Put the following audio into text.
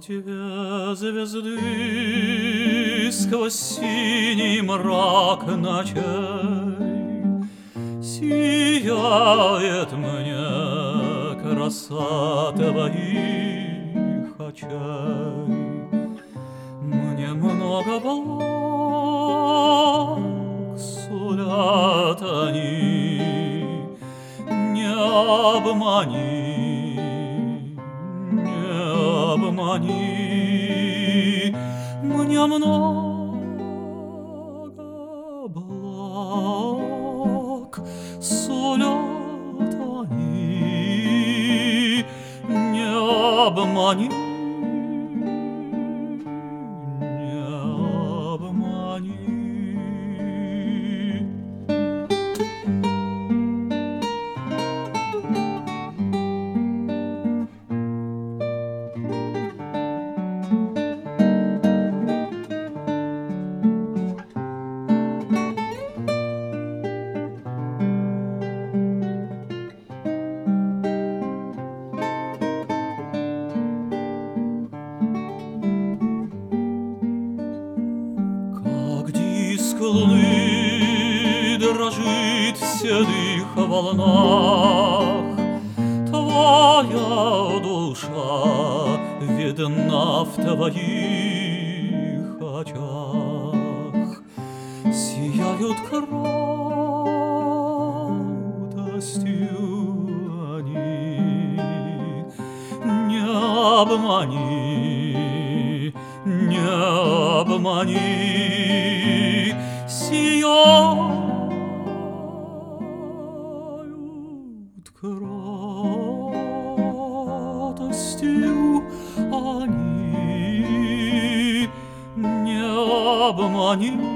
две звезды сквозь синий мрак ночей сияет мне краса твоих очей. Мне много благ сулят они, не обмани, не обмани. Мне много благ сулят они, не обмани, не обмани. Луны дрожит в седых волнах, твоя душа видна в твоих очах. Сияют радостью они, не обмани, не обмани. Сияют радостью они, не обмани.